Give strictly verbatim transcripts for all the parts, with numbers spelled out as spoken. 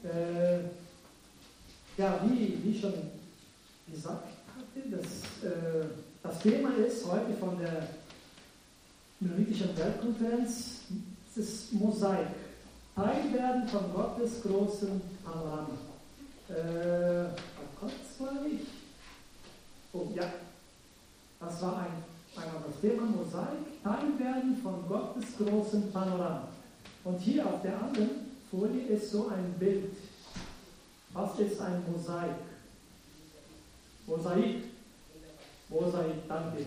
Äh, ja, wie, wie schon gesagt hatte, das, äh, das Thema ist heute von der Mennonitischen Weltkonferenz, es ist Mosaik. Teil werden von Gottes großen Panorama. Äh, kurz, glaube ich. Oh ja, das war ein, ein anderes Thema, Mosaik. Teil werden von Gottes großen Panorama. Und hier auf der anderen Folie ist so ein Bild. Was ist ein Mosaik? Mosaik. Mosaik, danke.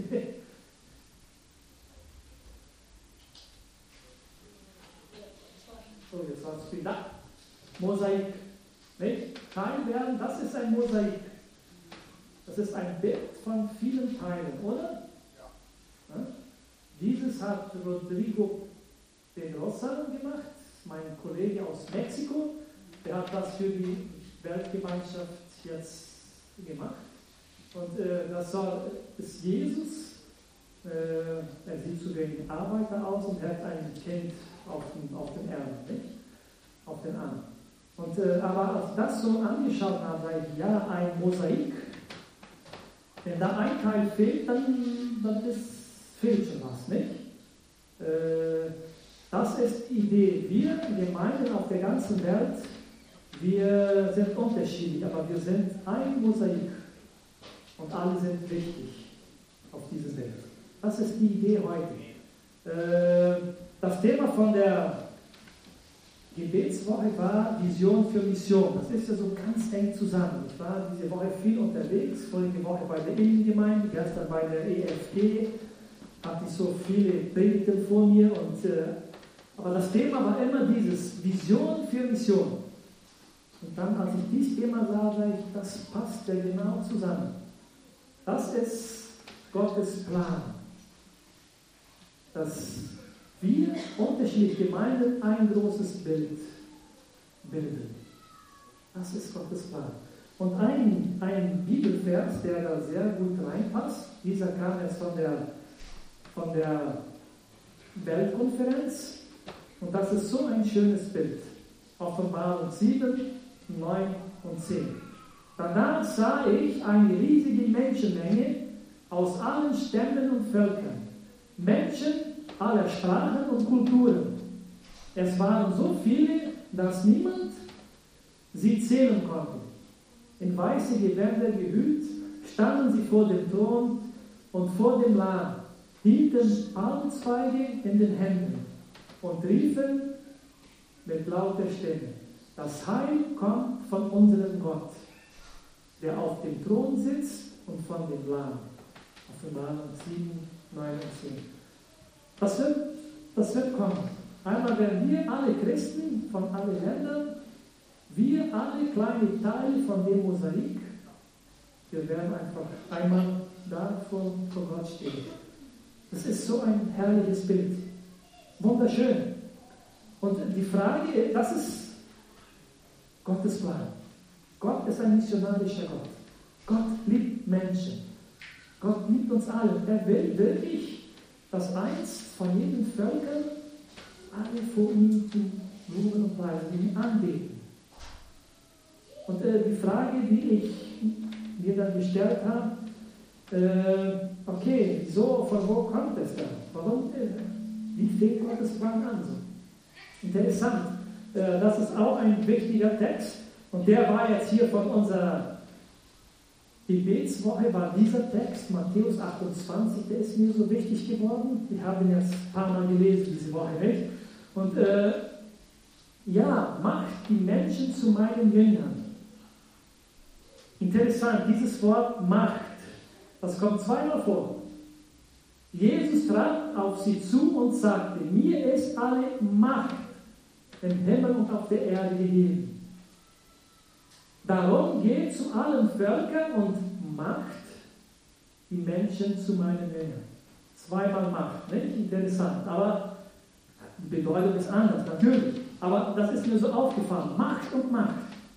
So, jetzt war es viel da. Mosaik. Nicht? Teil werden, das ist ein Mosaik. Das ist ein Bild von vielen Teilen, oder? Ja. Ja? Dieses hat Rodrigo Pedrosa gemacht, mein Kollege aus Mexiko. Der hat das für die Weltgemeinschaft jetzt gemacht. Und äh, das soll, ist Jesus. Äh, er sieht so wie ein Arbeiter aus und er hat ein Kind auf dem, auf dem Arm, nicht? Auf den Arm. Und, äh, aber als ich das so angeschaut habe, sage ich, ja, ein Mosaik. Wenn da ein Teil fehlt, dann, dann ist, fehlt schon was, nicht? Äh, das ist die Idee. Wir Gemeinden auf der ganzen Welt, wir sind unterschiedlich, aber wir sind ein Mosaik. Und alle sind wichtig auf diesem Welt. Das ist die Idee heute. Äh, das Thema von der Gebetswoche war Vision für Mission. Das ist ja so ganz eng zusammen. Ich war diese Woche viel unterwegs, vorige Woche bei der Innengemeinde, gestern bei der E F G, hatte ich so viele Predigten vor mir. Und, äh, aber das Thema war immer dieses Vision für Mission. Und dann, als ich dieses Thema sah, sage ich, das passt ja genau zusammen. Das ist Gottes Plan. Dass wir unterschiedliche Gemeinden ein großes Bild bilden. Das ist Gottes Plan. Und ein, ein Bibelvers, der da sehr gut reinpasst, dieser kam jetzt von der, von der Weltkonferenz. Und das ist so ein schönes Bild. Offenbarung sieben, neun und zehn. Danach sah ich eine riesige Menschenmenge aus allen Stämmen und Völkern. Menschen aller Sprachen und Kulturen. Es waren so viele, dass niemand sie zählen konnte. In weiße Gewänder gehüllt standen sie vor dem Thron und vor dem Lamm, hielten Palmzweige in den Händen und riefen mit lauter Stimme: Das Heil kommt von unserem Gott, der auf dem Thron sitzt, und von dem Lamm. Offenbarung sieben, neun und zehn. Das wird, das wird kommen. Einmal werden wir alle Christen von allen Ländern, wir alle kleine Teile von dem Mosaik, wir werden einfach einmal da vor, vor Gott stehen. Das ist so ein herrliches Bild. Wunderschön. Und die Frage, das ist Gottes Plan. Gott ist ein missionarischer Gott. Gott liebt Menschen. Gott liebt uns alle. Er will wirklich, dass einst von jedem Völkern alle vor ihm ruhen und preisen, ihn anbeten. Und äh, die Frage, die ich mir dann gestellt habe, äh, okay, so, von wo kommt es dann? Warum? Äh, wie fängt Gottes Plan an? So? Interessant. Äh, das ist auch ein wichtiger Text. Und der war jetzt hier von unserer Gebetswoche, war dieser Text, Matthäus achtundzwanzig, der ist mir so wichtig geworden. Ich habe ihn jetzt ein paar Mal gelesen, diese Woche, nicht? Und äh, ja, macht die Menschen zu meinen Jüngern. Interessant, dieses Wort macht, das kommt zweimal vor. Jesus trat auf sie zu und sagte: Mir ist alle Macht im Himmel und auf der Erde gegeben. Darum geht zu allen Völkern und macht die Menschen zu meinen Jüngern. Zweimal Macht, nicht? Interessant. Aber die Bedeutung ist anders, natürlich. Aber das ist mir so aufgefallen. Macht und Macht.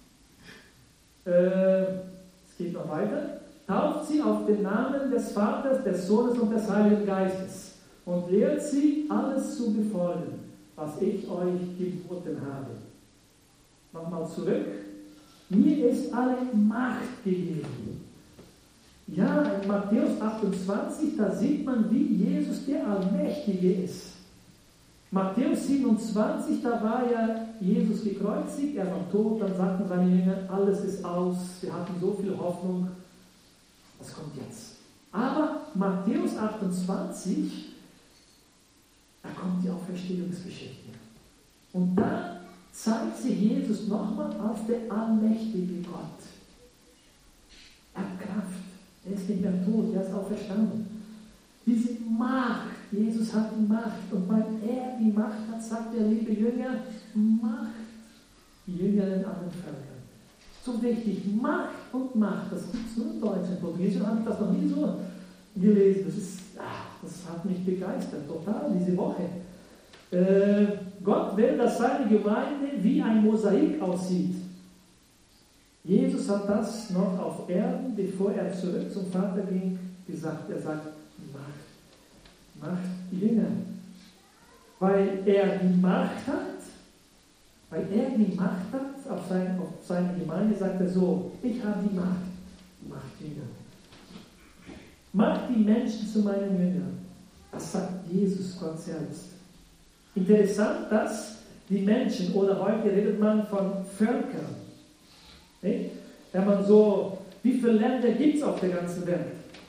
Äh, es geht noch weiter. Tauft sie auf den Namen des Vaters, des Sohnes und des Heiligen Geistes und lehrt sie, alles zu befolgen, was ich euch geboten habe. Nochmal nochmal zurück. Mir ist alle Macht gegeben. Ja, in Matthäus achtundzwanzig, da sieht man, wie Jesus der Allmächtige ist. Matthäus siebenundzwanzig, da war ja Jesus gekreuzigt, er war tot, dann sagten seine Jünger, alles ist aus, wir hatten so viel Hoffnung, was kommt jetzt? Aber Matthäus achtundzwanzig, da kommt die Auferstehungsgeschichte. Und da zeigt sich Jesus nochmal als der allmächtige Gott. Er hat Kraft, er ist nicht mehr tot, er ist auferstanden. Diese Macht, Jesus hat die Macht. Und weil er die Macht hat, sagt der liebe Jünger, Macht die Jünger in anderen Völkern. So wichtig, Macht und Macht, das gibt es nur in Deutsch. In Portugiesisch habe ich das noch nie so gelesen. Das, ist, ach, das hat mich begeistert, total, diese Woche. Äh, Gott will, dass seine Gemeinde wie ein Mosaik aussieht. Jesus hat das noch auf Erden, bevor er zurück zum Vater ging, gesagt. Er sagt, Macht, Macht die Jünger. Weil er die Macht hat, weil er die Macht hat auf, sein, auf seine Gemeinde, sagt er so, ich habe die Macht, Macht Jünger. Macht die Menschen zu meinen Jüngern. Das sagt Jesus Gott selbst. Interessant, dass die Menschen, oder heute redet man von Völkern. Nicht? Wenn man so, wie viele Länder gibt es auf der ganzen Welt?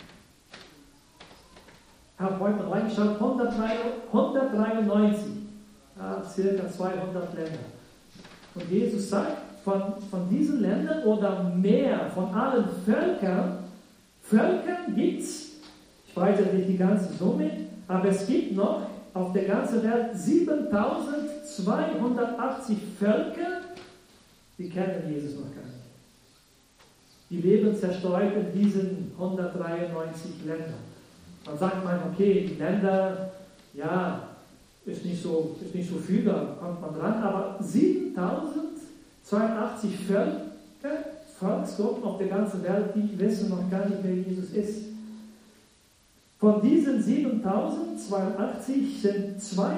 Ich habe heute mal reingeschaut, hundertdreiundneunzig, ja, circa zweihundert Länder. Und Jesus sagt, von, von diesen Ländern oder mehr, von allen Völkern, Völkern gibt es, ich weiß ja nicht die ganze Summe, aber es gibt noch auf der ganzen Welt siebentausendzweihundertachtzig Völker, die kennen Jesus noch gar nicht. Die leben zerstreut in diesen hundertdreiundneunzig Ländern. Dann sagt man, okay, die Länder, ja, ist nicht so, ist nicht so viel, da kommt man dran, aber siebentausendzweihundertachtzig Völker, Volksgruppen auf der ganzen Welt, die wissen noch gar nicht, wer Jesus ist. Von diesen siebentausendzweihundertachtzig sind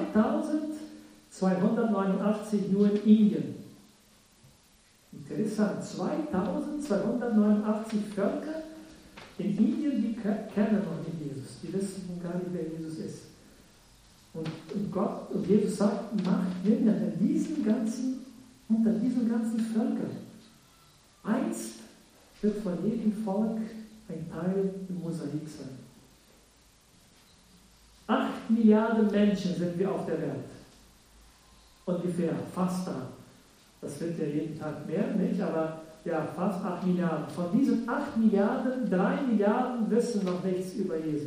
zweitausendzweihundertneunundachtzig nur in Indien. Interessant, zweitausendzweihundertneunundachtzig Völker in Indien, die kennen noch nicht Jesus, die wissen gar nicht, wer Jesus ist. Und, und Gott und Jesus sagt, macht Jünger in diesen ganzen, unter diesen ganzen Völkern. Einst wird von jedem Volk ein Teil im Mosaik sein. Acht Milliarden Menschen sind wir auf der Welt. Ungefähr, fast da. Das wird ja jeden Tag mehr, nicht? Aber ja, fast acht Milliarden. Von diesen acht Milliarden, drei Milliarden wissen noch nichts über Jesus.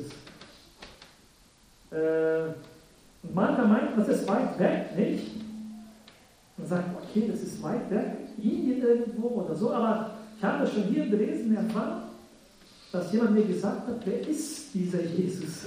Äh, und mancher meint, das ist weit weg, nicht? Man sagt, okay, das ist weit weg, Indien irgendwo oder so, aber ich habe schon hier gelesen, erfahren, dass jemand mir gesagt hat, wer ist dieser Jesus?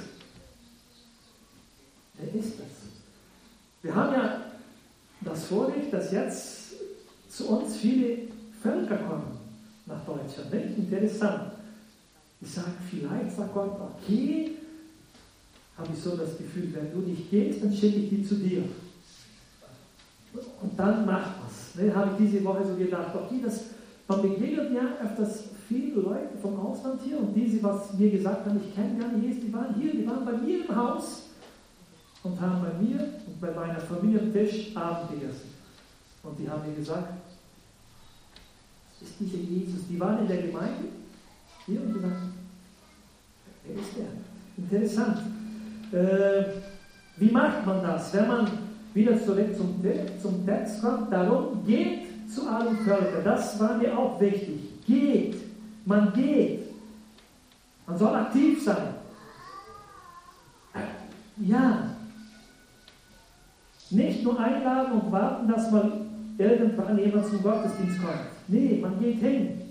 Wer ist das? Wir haben ja das Vorrecht, dass jetzt zu uns viele Völker kommen nach Deutschland. Nicht? Interessant. Ich sage, vielleicht sagt Gott, okay, habe ich so das Gefühl, wenn du nicht gehst, dann schicke ich die zu dir. Und dann macht was. Ne? Habe ich diese Woche so gedacht, okay, das, man begegnet ja öfters viele Leute vom Ausland hier und diese, was mir gesagt haben, ich kenne gar nicht Jesus, die waren hier, die waren bei mir im Haus und haben bei mir und bei meiner Familie am Tisch Abend gegessen. Und die haben mir gesagt, das ist dieser Jesus. Die waren in der Gemeinde hier und gesagt, wer ist der? Interessant. Äh, wie macht man das? Wenn man wieder zurück zum, zum Text kommt, darum geht zu allen Völkern. Das war mir auch wichtig. Geht. Man geht. Man soll aktiv sein. Ja. Nicht nur einladen und warten, dass mal irgendwann jemand zum Gottesdienst kommt. Nee, man geht hin.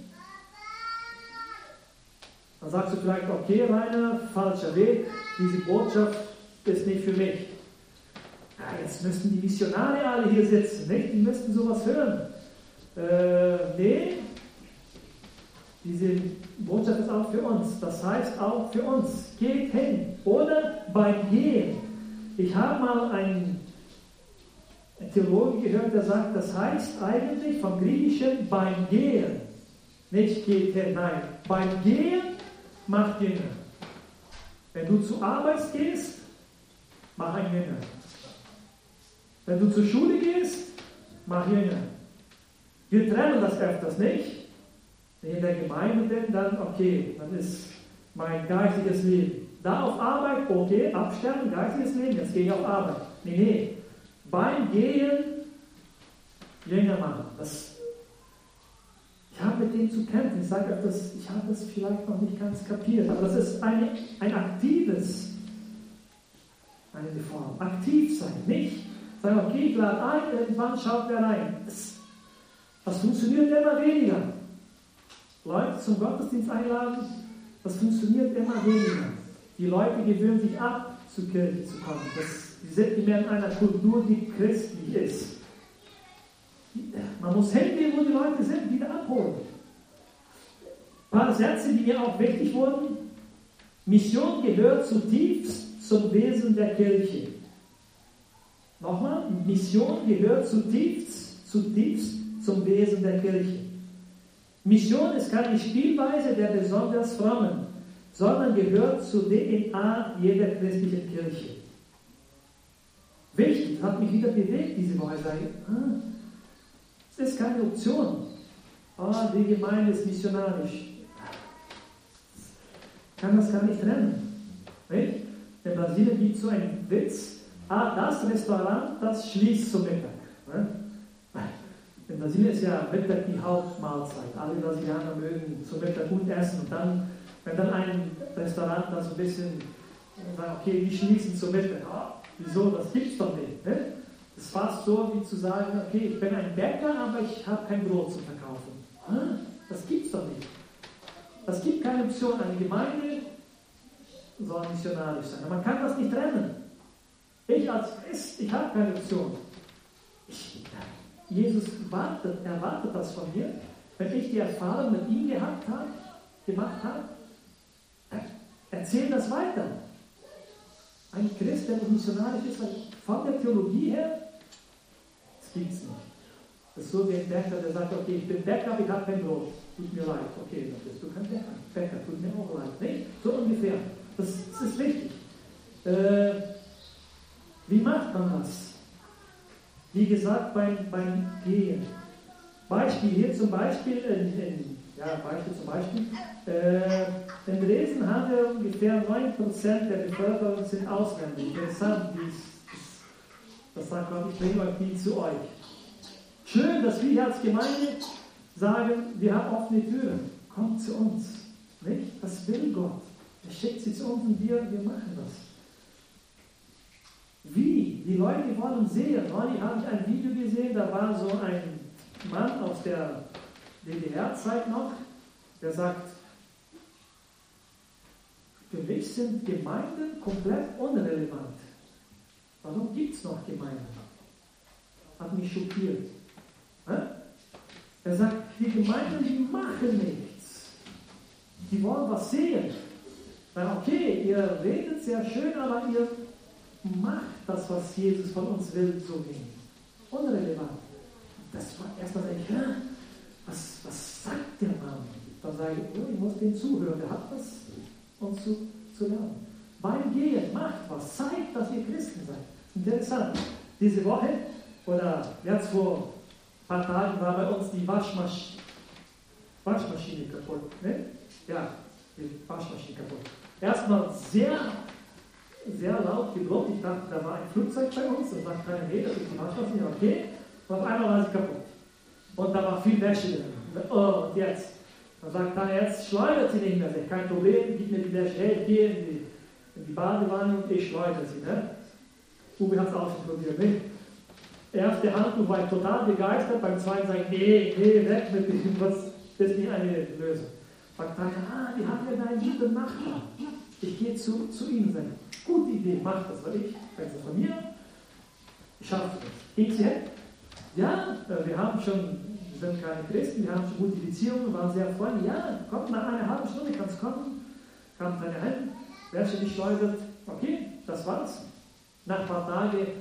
Dann sagst du vielleicht, okay, Rainer, falscher Weg, diese Botschaft ist nicht für mich. Ja, jetzt müssten die Missionare alle hier sitzen, nicht? Die müssten sowas hören. Äh, nee, diese Botschaft ist auch für uns. Das heißt auch für uns, geht hin. Oder beim Gehen. Ich habe mal ein ein Theologe gehört, der sagt, das heißt eigentlich vom Griechischen beim Gehen, nicht geht hinein, beim Gehen macht Jünger. Wenn du zur Arbeit gehst, mach ein Jünger. Wenn du zur Schule gehst, mach Jünger. Wir trennen das öfters nicht. Wenn ich in der Gemeinde bin, dann okay, dann ist mein geistiges Leben. Da auf Arbeit, okay, absterben, geistiges Leben, jetzt gehe ich auf Arbeit. Nee, nee. Beim Gehen Jünger machen. Das, ich habe mit dem zu kämpfen. Ich sage öfters, ich habe das vielleicht noch nicht ganz kapiert, aber das ist eine, ein aktives, eine Form. Aktiv sein, nicht sagen, okay, ich lade ein, irgendwann schaut wer rein. Das, das funktioniert immer weniger. Leute zum Gottesdienst einladen, das funktioniert immer weniger. Die Leute gewöhnen sich ab, zur Kirche zu kommen. Das, die sind mehr in einer Kultur, die christlich ist. Man muss hingehen, wo die Leute sind, wieder abholen. Ein paar Sätze, die mir auch wichtig wurden. Mission gehört zutiefst zum Wesen der Kirche. Nochmal, Mission gehört zutiefst, zutiefst zum Wesen der Kirche. Mission ist keine Spielweise der besonders Frommen, sondern gehört zur D N A jeder christlichen Kirche. Wichtig, hat mich wieder bewegt diese Woche. Ah, es ist keine Option. Ah, die Gemeinde ist missionarisch. Ich kann das gar nicht trennen. Nicht? In Brasilien gibt es so einen Witz. Ah, das Restaurant, das schließt zum Mittag. In Brasilien ist ja Mittag die Hauptmahlzeit. Alle Brasilianer mögen zum Mittag gut essen. Und dann, wenn dann ein Restaurant da so ein bisschen sagt, okay, die schließen zum Mittag. Ah, wieso? Das gibt's doch nicht. Ne? Das ist fast so, wie zu sagen, okay, ich bin ein Bäcker, aber ich habe kein Brot zu verkaufen. Ah, das gibt's doch nicht. Das gibt keine Option. Eine Gemeinde soll missionarisch sein. Man kann das nicht trennen. Ich als Christ, ich habe keine Option. Ich, Jesus wartet, erwartet das von mir. Wenn ich die Erfahrung mit ihm gehabt habe, gemacht habe, erzähl das weiter. Ein Christ, der missionarisch ist, von der Theologie her, das gibt es nicht. Das ist so wie ein Bäcker, der sagt, okay, ich bin Bäcker, aber ich habe kein Brot. Tut mir leid. Okay, dann bist du kein Bäcker. Bäcker, tut mir auch leid. Nicht? So ungefähr. Das, das ist wichtig. Äh, wie macht man das? Wie gesagt, beim, beim Gehen. Beispiel hier zum Beispiel, in, in, ja, Beispiel zum Beispiel, äh, in Dresden haben wir ungefähr neun Prozent der Bevölkerung sind Ausländer. Interessant, dies, das, das sagt Gott, ich bringe euch die zu euch. Schön, dass wir hier als Gemeinde sagen, wir haben offene Türen, kommt zu uns. Nicht? Das will Gott. Er schickt sie zu uns und wir, wir machen das. Wie? Die Leute wollen sehen. Neulich habe ich ein Video gesehen, da war so ein Mann aus der D D R-Zeit noch, der sagt, für mich sind Gemeinden komplett unrelevant. Warum gibt es noch Gemeinden? Hat mich schockiert. Er sagt, die Gemeinden, die machen nichts. Die wollen was sehen. Weil okay, ihr redet sehr schön, aber ihr macht das, was Jesus von uns will, so wenig. Unrelevant. Das war erstmal denke ich, ja, was, was sagt der Mann? Dann sage ich, oh, ich muss dem zuhören, der hat was uns zu, zu lernen. Beim Gehen, macht was, zeigt, dass ihr Christen seid. Interessant. Diese Woche, oder jetzt vor ein paar Tagen war bei uns die Waschmasch Waschmaschine kaputt. Ne? Ja, die Waschmaschine kaputt. Erstmal sehr, sehr laut gebrummt. Ich dachte, da war ein Flugzeug bei uns und sagt keiner, nee, das ist die Waschmaschine, okay. Und auf einmal war sie kaputt. Und da war viel Wäsche drin. Oh, und jetzt? Dann sagt er, jetzt schleudert sie nicht mehr. Kein Problem, gib mir die Wäsche. Hey, ich gehe in die, in die Badewanne und ich schleudere sie. Ne? Uwe hat es auch schon probiert. Ne? Erste Handtuch war ich total begeistert. Beim zweiten sage ich, nee, nee, weg mit dem. Das ist nicht eine Lösung. Sagt er, ah, die haben ja einen guten Nachbar. Ich gehe zu, zu ihnen und sage, gute Idee, mach das. Weil ich, wenn sie von mir, ich schaffe das. Geht sie hin? Ja, wir haben schon, wir sind keine Christen, wir haben schon gute Beziehungen, waren sehr freundlich. Ja, kommt nach einer halben Stunde, kannst kommen. Kam seine Hände, Wäsche geschleudert. Okay, das war's. Nach ein paar Tagen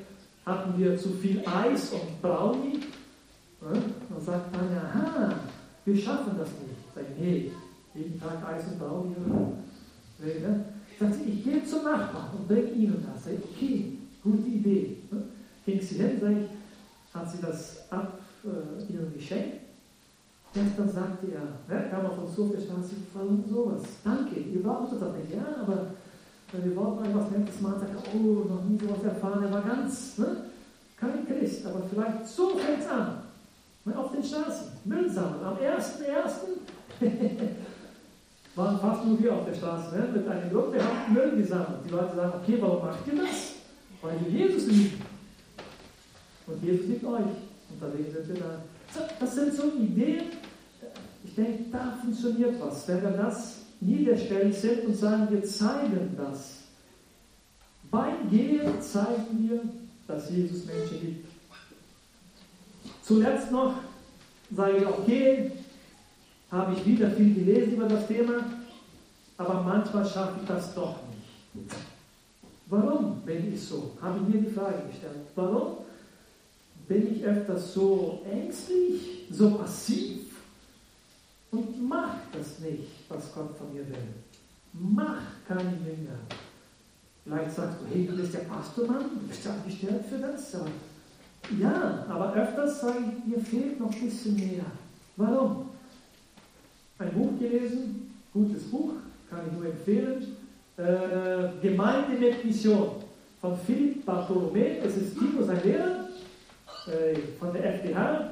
hatten wir zu viel Eis und Brownie? Dann sagt man, aha, wir schaffen das nicht. Sag ich, hey, jeden Tag Eis und Brownie oder? Ne? Sagt sie, ich gehe zum Nachbarn und bringe ihnen das. Sag ich, okay, gute Idee. Ne? Ging sie hin, sag ich, hat sie das ab äh, ihnen geschenkt? Gestern sagte er, ne, kam auf uns so, wir standen gefallen sowas. Danke, ihr braucht das nicht, ja, aber äh, wir wollten etwas nettes machen, sagt er, oh, noch nie sowas erfahren, er war ganz, ne, kein Christ, aber vielleicht so fängt es an. Ne, auf den Straßen, Müll sammeln. Am ersten ersten waren fast nur wir auf der Straße, ne, mit einer Gruppe, haben Müll gesammelt. Die Leute sagen, okay, warum macht ihr das? Weil wir Jesus lieben. Und Jesus liebt euch. Und deswegen sind wir da. Das sind so Ideen, ich denke, da funktioniert was. Wenn wir das niederstellen sind und sagen, wir zeigen das. Beim Gehen zeigen wir, dass Jesus Menschen liebt. Zuletzt noch sage ich, okay, habe ich wieder viel gelesen über das Thema, aber manchmal schaffe ich das doch nicht. Warum bin ich so? Habe ich mir die Frage gestellt. Warum bin ich öfters so ängstlich, so passiv und mache das nicht, was Gott von mir will. Mach keine Jünger. Vielleicht sagst du, hey, du bist ja Pastormann, du bist ja angestellt für das. Aber ja, aber öfters sage ich, mir fehlt noch ein bisschen mehr. Warum? Ein Buch gelesen, gutes Buch, kann ich nur empfehlen. Äh, Gemeinde mit Mission von Philipp Bartholomä. Es ist Timo, sein Lehrer, von der F D H,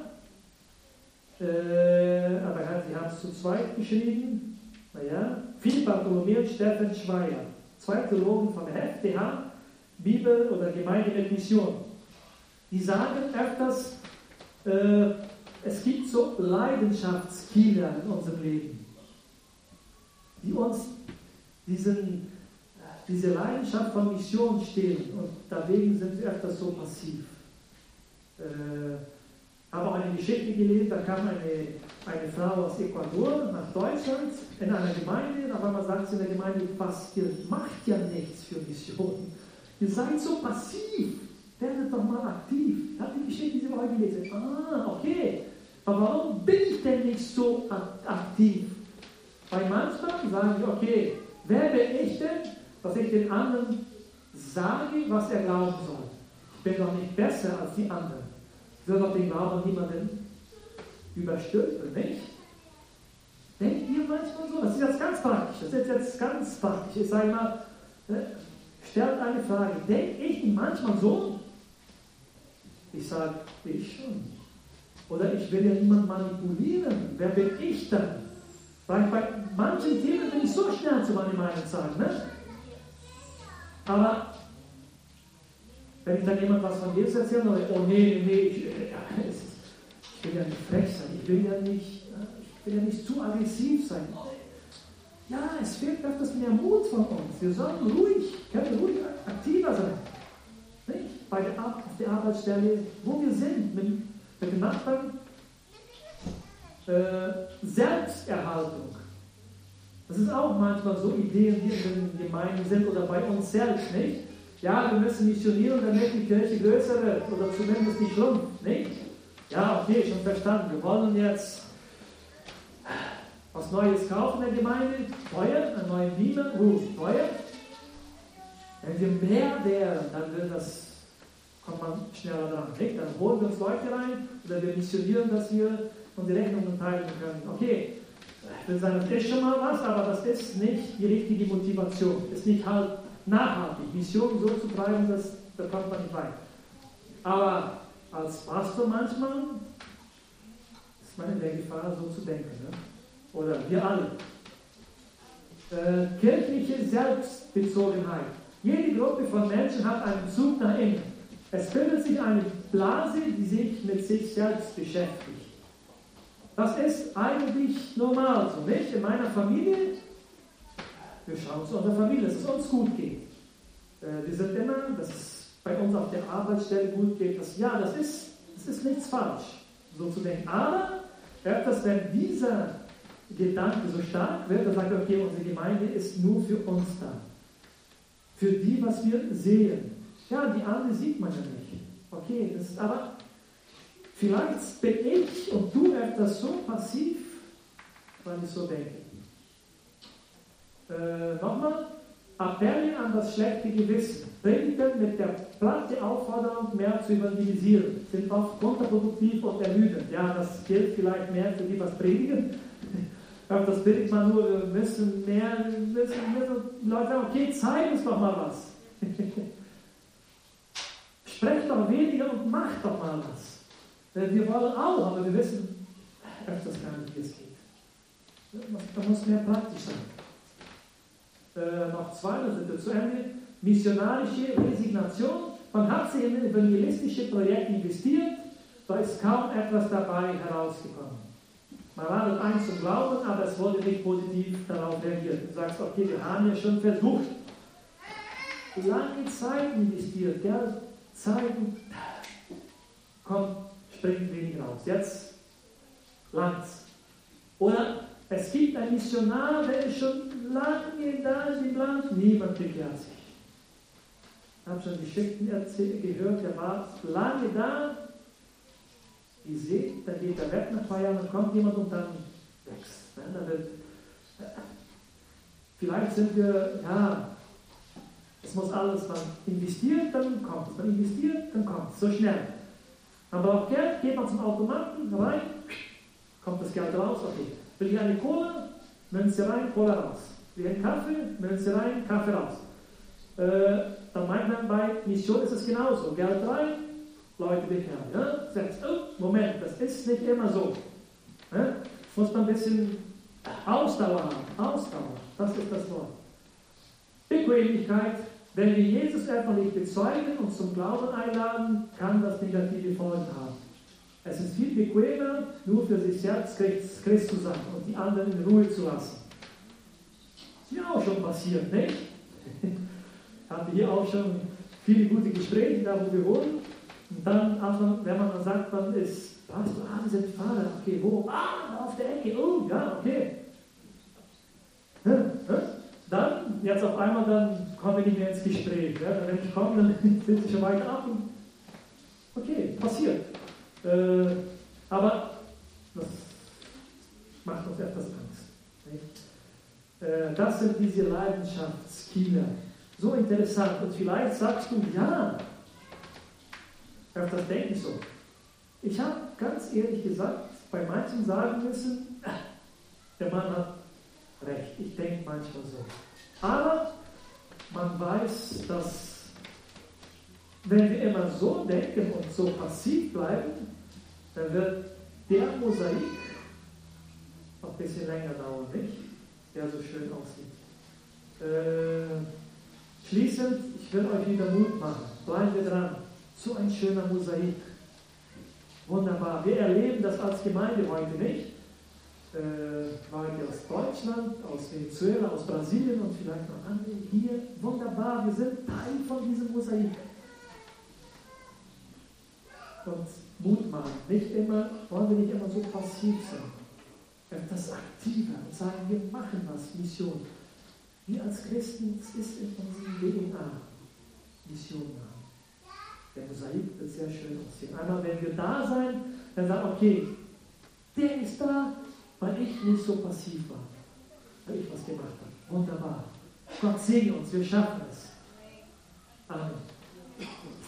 äh, aber sie haben es zu zweit geschrieben. Naja, Philipp Bartholomä und Steffen Schweier, zwei Theologen von der F D H, Bibel oder Gemeinde mit Mission. Die sagen öfters, äh, es gibt so Leidenschaftskiller in unserem Leben, die uns diesen, diese Leidenschaft von Mission stehlen und deswegen sind wir öfters so passiv. Äh, habe auch eine Geschichte gelesen, da kam eine, eine Frau aus Ecuador nach Deutschland in einer Gemeinde, aber man sagt in der Gemeinde, was, ihr macht ja nichts für Mission. Ihr seid so passiv, werdet doch mal aktiv. Ich habe die Geschichte diese Woche gelesen. Ah, okay. Aber warum bin ich denn nicht so aktiv? Weil manchmal sage ich, okay, wer bin ich denn, dass ich den anderen sage, was er glauben soll? Ich bin doch nicht besser als die anderen. Ich will doch den Glauben niemanden überstülpen, nicht? Denkt ihr manchmal so? Das ist jetzt ganz praktisch. Das ist jetzt ganz praktisch. Ich sage mal, stellt eine Frage. Denke ich manchmal so? Ich sage, ich schon. Oder ich will ja niemanden manipulieren. Wer bin ich dann? Weil bei manchen Themen bin ich so schnell zu meiner Meinung sagen. Ne? Aber wenn ich dann jemand was von Jesus erzähle, oder, oh nee, nee, ich, ich will ja nicht frech sein, ich will ja nicht, ich will ja nicht zu aggressiv sein. Ja, es fehlt öfters mehr Mut von uns. Wir sollen ruhig, können ruhig aktiver sein. Nicht? Bei der, auf der Arbeitsstelle, wo wir sind, mit, mit den Nachbarn. Äh, Selbsterhaltung. Das ist auch manchmal so Ideen, die in den Gemeinden sind oder bei uns selbst, nicht? Ja, wir müssen missionieren, damit die Kirche größer wird oder zumindest nicht schrumpft, nicht? Ja, okay, schon verstanden. Wir wollen jetzt was Neues kaufen in der Gemeinde, teuer, einen neuen Beamer, uh, teuer. Wenn wir mehr wären, dann wird das, kommt man schneller dran, nicht? Dann holen wir uns Leute rein oder wir missionieren, dass wir unsere Rechnungen teilen können. Okay, ich will sagen, das ist schon mal was, aber das ist nicht die richtige Motivation. Das ist nicht halt nachhaltig. Mission so zu treiben, das, da kommt man nicht weit. Aber als Pastor manchmal ist man in der Gefahr, so zu denken. Ne? Oder wir alle. Äh, kirchliche Selbstbezogenheit. Jede Gruppe von Menschen hat einen Bezug nach innen. Es findet sich eine Blase, die sich mit sich selbst beschäftigt. Das ist eigentlich normal so, nicht? In meiner Familie, wir schauen zu unserer Familie, dass es uns gut geht. Äh, wir sind immer, dass es bei uns auf der Arbeitsstelle gut geht. Das, ja, das ist, das ist nichts falsch, so zu denken. Aber öfters, wenn dieser Gedanke so stark wird, dann sagt er, okay, unsere Gemeinde ist nur für uns da. Für die, was wir sehen. Ja, die anderen sieht man ja nicht. Okay, das ist aber, vielleicht bin ich und du öfters so passiv, weil ich so denke. Äh, nochmal, Appelle an das schlechte Gewissen. Predigen mit der platte Aufforderung, mehr zu evangelisieren, sind oft kontraproduktiv und ermüdend. Ja, das gilt vielleicht mehr für die, was predigen. Das predigt man nur, wir müssen mehr, müssen, müssen. Die Leute sagen, okay, zeig uns doch mal was. Sprecht doch weniger und macht doch mal was. Wir wollen auch, aber wir wissen öfters gar nicht, wie es geht. Da muss mehr praktisch sein. Äh, noch zwei, das sind wir zu Ende. Missionarische Resignation. Man hat sich in evangelistische Projekte investiert, da ist kaum etwas dabei herausgekommen. Man ladet ein zum Glauben, aber es wurde nicht positiv darauf reagiert. Du sagst, okay, wir haben ja schon versucht. Lange Zeit investiert, Geld, Zeit, kommt, springt wenig raus. Jetzt langt's. Oder es gibt einen Missionar, der ist schon lange da im Land, niemand bekehrt sich. Ich habe schon Geschichten erzählt, gehört, der war lange da, ihr seht, dann geht er weg nach ein paar Jahren, dann kommt jemand und dann wächst. Ne? Dann wird, äh, vielleicht sind wir, ja, es muss alles, man investiert, dann kommt es. Man investiert, dann kommt es. So schnell. Man braucht Geld, geht man zum Automaten, rein, kommt das Geld raus, okay. Will ich eine Cola, Münze rein, Cola raus. Will ich einen Kaffee, Münze rein, Kaffee raus. Äh, dann meint man, bei Mission ist es genauso. Geld rein, Leute bekehren. Ja? Sagt, oh, Moment, das ist nicht immer so. Ja? Muss man ein bisschen Ausdauer haben. Ausdauer, das ist das Wort. Bequemlichkeit. Wenn wir Jesus öffentlich bezeugen und zum Glauben einladen, kann das negative Folgen haben. Es ist viel bequemer, nur für sich selbst Christ zu sein und die anderen in Ruhe zu lassen. Ist ja auch schon passiert, nicht? Ich hatte hier auch schon viele gute Gespräche, da wo wir wohnen. Und dann, wenn man dann sagt, man ist Pastor, ah, wir sind Pfarrer, okay, wo? Ah, auf der Ecke, oh, ja, okay. Dann, jetzt auf einmal, dann kommen wir nicht mehr ins Gespräch. Ja? Wenn ich komme, dann sind sie schon weiter ab. Okay, passiert. Äh, aber das macht uns etwas Angst. Äh, das sind diese Leidenschaftskiller. So interessant. Und vielleicht sagst du, ja, das denke ich so. Ich habe ganz ehrlich gesagt, bei manchen sagen müssen, der Mann hat recht. Ich denke manchmal so. Aber man weiß, dass wenn wir immer so denken und so passiv bleiben, dann wird der Mosaik noch ein bisschen länger dauern, nicht? Der so schön aussieht. Äh, schließend, ich will euch wieder Mut machen. Bleiben wir dran. So ein schöner Mosaik. Wunderbar. Wir erleben das als Gemeinde heute nicht. Äh, Leute aus Deutschland, aus Venezuela, aus Brasilien und vielleicht noch andere hier. Wunderbar. Wir sind Teil von diesem Mosaik. Und Mut machen. Nicht immer, wollen wir nicht immer so passiv sein. Etwas aktiver und sagen, wir machen was, Mission. Wir als Christen, es ist in unserem D N A. Mission machen. Der Mosaik wird sehr schön aussehen. Einmal, wenn wir da sein, dann sagen, okay, der ist da, weil ich nicht so passiv war. Weil ich was gemacht habe. Wunderbar. Gott segne uns, wir schaffen es. Amen.